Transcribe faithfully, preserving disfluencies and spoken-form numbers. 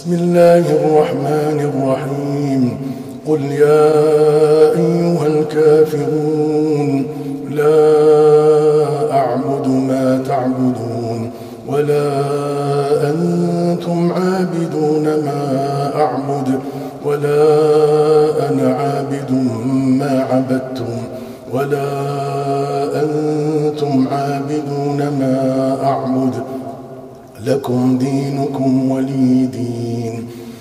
بسم الله الرحمن الرحيم قل يا أيها الكافرون لا أعبد ما تعبدون ولا أنتم عابدون ما أعبد ولا أنا عابد ما عبدتم ولا أنتم عابدون ما أعبد لكم دينكم ولي دين.